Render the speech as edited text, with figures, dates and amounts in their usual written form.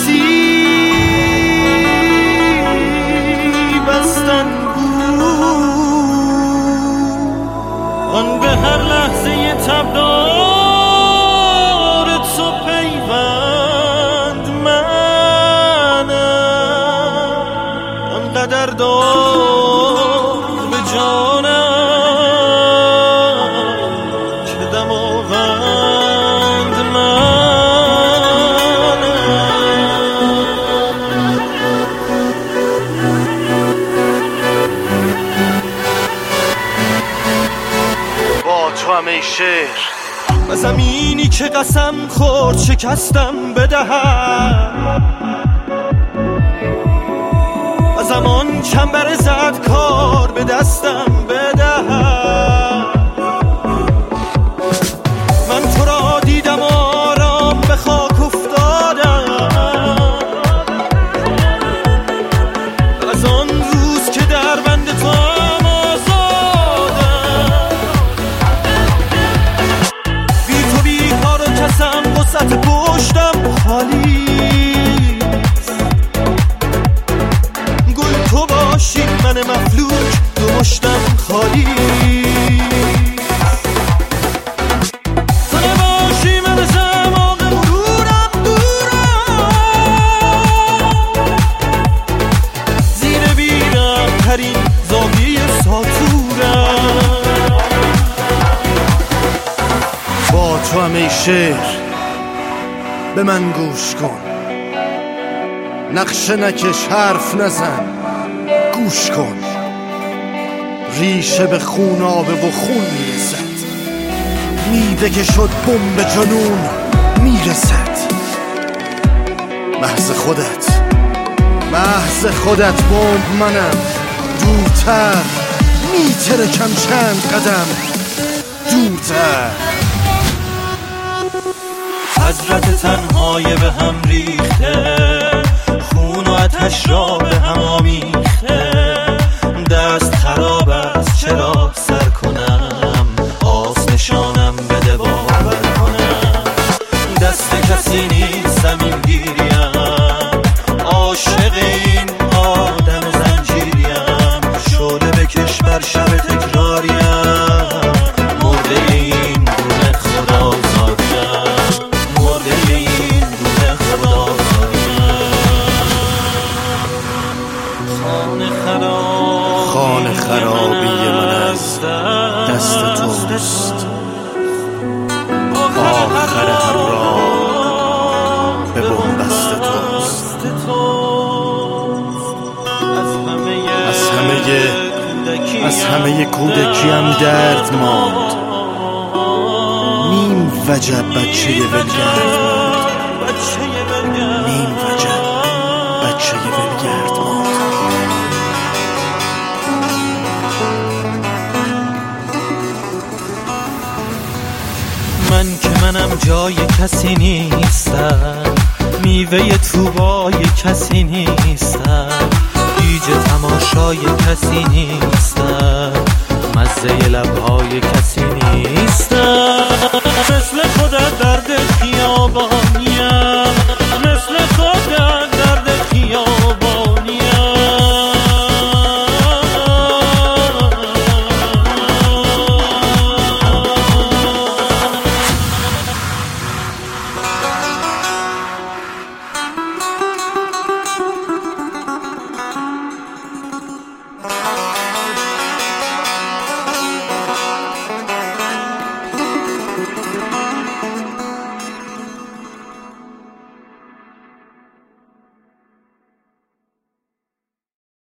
نصیب استن آن به هر لحظه تبدار تو پیوند منم آنقدر دار به جانم که دماوند منم با تو همه شعر و زمینی که قسم خورد شکستم بدهم و زمان چنبر زد کار به دستم بدهم من تو را دیدم آرام به خاک افتادم از آن روز که در بند تو وسط پشتم خالیست گل تو باشی من مفلوک دو مشتم خالیست تو نباشی من زمان مرورم دورم زیر بیرم ترین زاویه ساتورم با تو همه شعر به من گوش کن نقشه نکش حرف نزن گوش کن ریشه به خون آبه و خون میرسد میوه که شد بمب جنون میرسد محض خودت بمب منم دورتر میترکم چند قدم دورتر حضرت تنهای به هم ریخته خون و آتش را به هم آمیخته دست خراب است چرا سر کنم آس نشانم بده باور کنم دست کسی نیست زمین گیریم عاشق این آدم زنجیریم شعله بکش بر شب تکراریم مرده این گونه خدا خانه خرابی من از دست توست آخر هر راه به بنبست توست از همه کودکیم درد ماند نیم وجب بچه ولگرد ماند نیم وجب بچه ولگرد ماند من که منم جای کسی نیستم میوه توبای کسی نیستم گیج تماشای کسی نیستم مزه لبهای کسی نیستم مثل خودت